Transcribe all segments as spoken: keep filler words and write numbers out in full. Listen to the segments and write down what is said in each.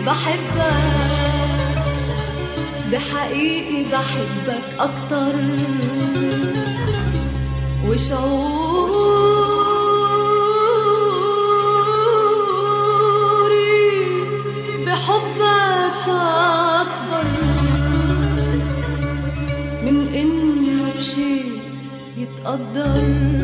بحبك بحقيقي بحبك أكتر، وشعوري بحبك أكبر من إنه بشيء يتقدر.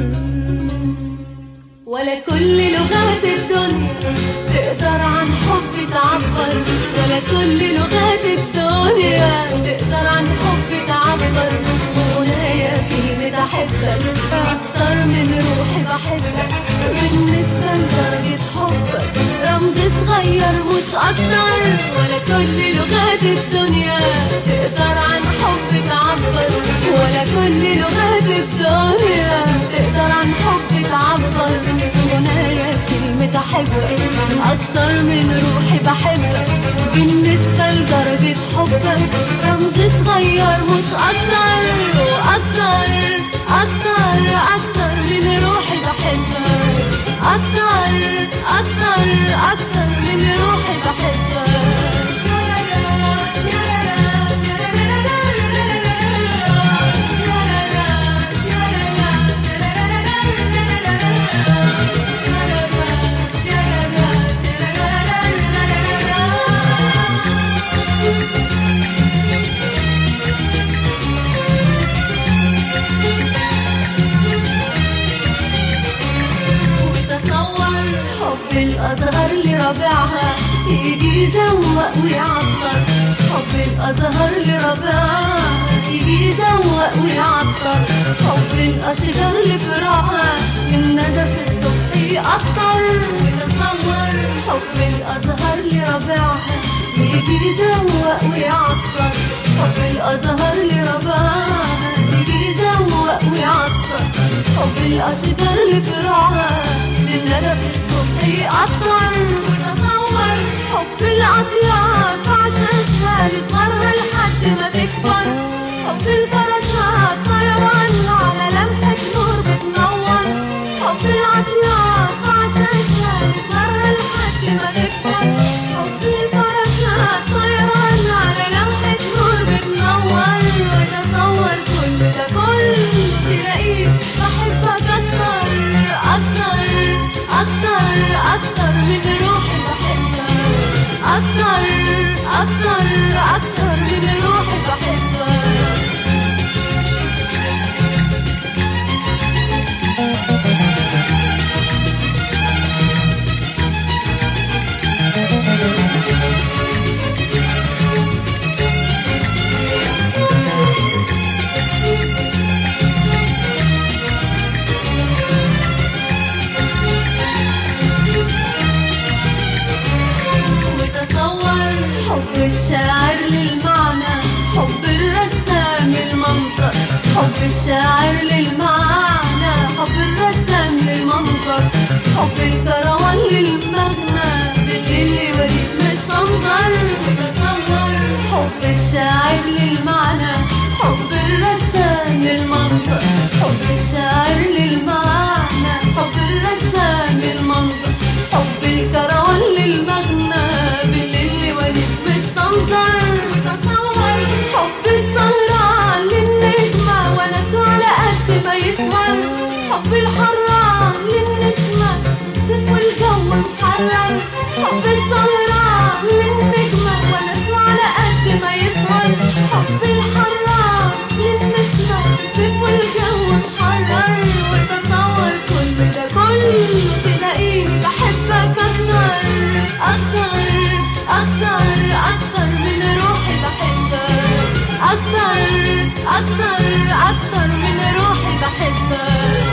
ولا كل لغات الدنيا تقدر عن حبي تعبر، ولا كل لغات الدنيا تقدر عن حبي تعبر. وغنايا كلمة أحبك أكتر من روحي بحبك، بالنسبة لدرجة حبك رمز صغير مش أكتر. ولا كل لغات الدنيا تقدر عن حبي تعبر، ولا كل لغات الدنيا تقدر عن حبي تعبر. غنايا كلمة أحبك أكتر من روحي بحبك، بالنسبة لدرجة حبك رمز صغير مش أكتر. وأكتر أكتر أكتر من روحي بحبك، أكتر أكتر أكتر من روحي بحبك. الأزهر لربيعها يجي يزوق ويعطر، حب الأزهر لربيعها يجي يزوق ويعطر. حب الأشجار لفراعها الندى في الصبح يقطر. وتصور حب الأزهر لربيعها يجي يزوق ويعطر، حب الأزهر لربيعها يجي يزوق ويعطر. حب الأشجار لفراعها الندى في الصبح يقطر. وتصور حب العطيات عشاشها لصغرها لحد ما تكبر. حب الفراشات طيران على لمحة نور بتنور. حب العطيات عشاشها لصغرها لحد ما تكبر. حب الفراشات طيران على لمحة نور بتنور. وتصور كل ده كله تلاقيه بحبك أكتر أكتر أكتر أكتر من روحي بحبك، أكتر أكتر أكتر من روحي بحبك. حب الشاعر للمعنى، حب الرسام للمنظر. حب الشاعر للمعنى، حب الرسام للمنظر. حب الكروان للمغنى بالليل يوريك مستنظر. وتصور حب الشاعر للمعنى، حب الرسام للمنظر. حب الشاعر للمعنى، حب الرسام للمنظر. حب الكروان للمغنى بالليل يوريك مستنظر. وتصور حب السهران للنجمة ونسه على قد ما يسهر. حب الحران للنسمة الصيف والجو محرر. حب السهران للنجمة ونسه على قد ما يسهر. حب الحران للنسمة الصيف والجو محرر. وتصور كل ده كله تلاقيه بحبك أكتر أكتر أكتر أكتر من روحي بحبك، أكتر أكتر أكتر من روحي بحبك.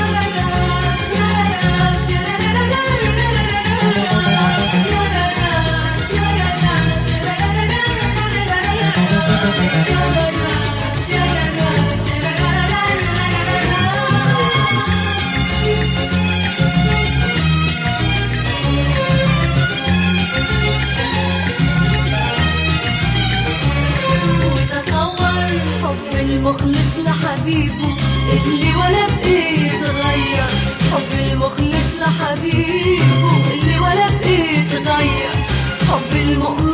المخلص لحبيبه اللي ولا بإيه تغير. حب المخلص لحبيبه اللي ولا بإيه تغير. حب المؤمن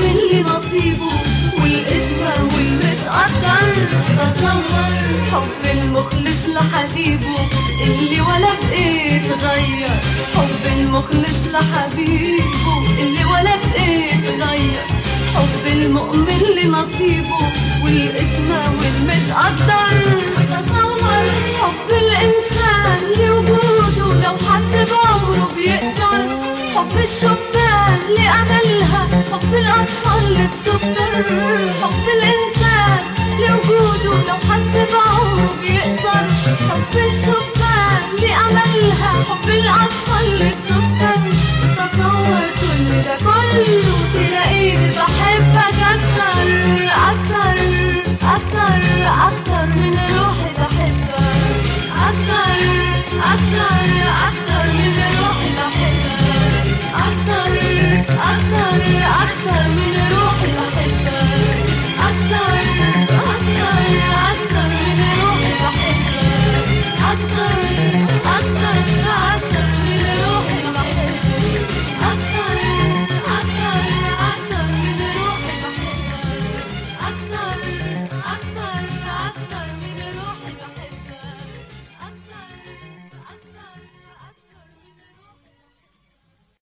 حب الشبان لأملها، حب الأطفال للسكر، حب الإنسان لوجوده لو حس بعوره بيقدر. حب الشبان لأملها، حب الأطفال للسكر، تصور كل ده كله